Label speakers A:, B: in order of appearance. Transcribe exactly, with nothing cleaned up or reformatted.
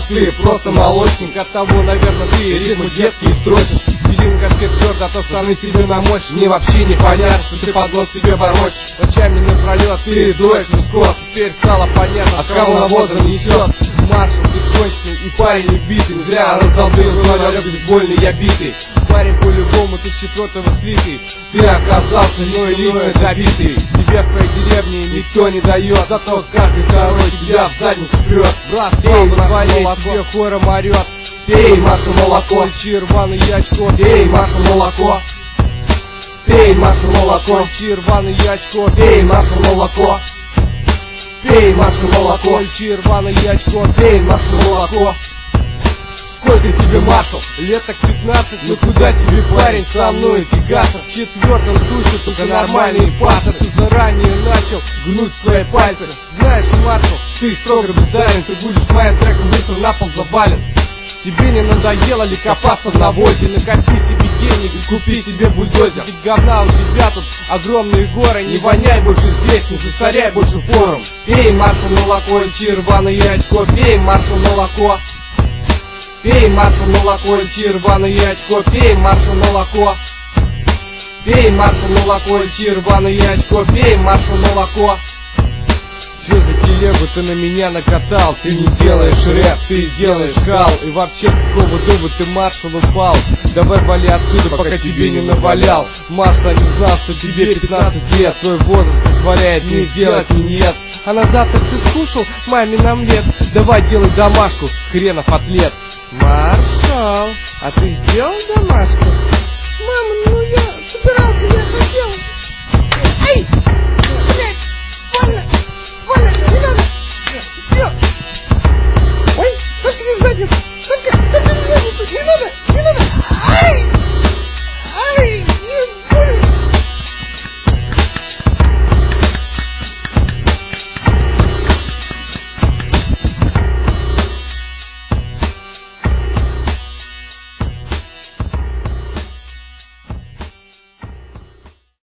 A: ты просто молочник. От того, наверное, ты ритмы детские строчишь. Делин конфет твердо, от стороны тебе намочишь. Мне вообще не понятно, что ты под нос себе бормочешь. Ночами напролет ты дуешь из кот. Теперь стало понятно, от кого навозом несет. Маршал ты конченый и парень убитый. Не зря раздолбил, но бейсбольный я битый. Парень по-любому ты с четвертого слитый. Ты оказался иной линией забитый. Тебе в твоей деревне никто не дает. Зато каждый второй тебя в задницу прет. Брат, эй, на своей тебе хором орет. Пей, Маша, молоко, ключи рваный очко. Пей, Маша, молоко. Пей, Маша, молоко, ключи рваный очко. Пей, Маша, молоко. Пей, Маша, молоко, ключи рваный очко. Пей, Маша, молоко. Сколько тебе, маршал? Лет так пятнадцать, ну куда тебе, парень, со мной тягаться? В четвертом душе только нормальный пассер. Ты заранее начал гнуть свои пальцы. Знаешь, маршал, ты строго бездарен. Ты будешь моим треком быстро на пол завален. Тебе не надоело ли копаться в навозе? Накопи себе денег и купи себе бульдозер. Ведь говна у тебя тут огромные горы. Не воняй больше здесь, не засоряй больше форум. Пей, маршал, молоко, ичи рваное очко. Пей, маршал, молоко. Пей, маршал, молоко, ичи рваное очко. Пей, маршал, молоко. Пей, маршал, молоко, ичи рваное очко. Пей, маршал, молоко. Че за телегу ты на меня накатал? Ты не делаешь рэп, ты делаешь хал. И вообще, какого дуба ты, маршал, упал? Давай вали отсюда, пока тебе не навалял. Маршал не знал, что тебе пятнадцать лет. Твой возраст позволяет не сделать минет. А на завтрак ты скушал мамин омлет. Давай делай домашку, хренов атлет.
B: Маршал, а ты сделал домашку?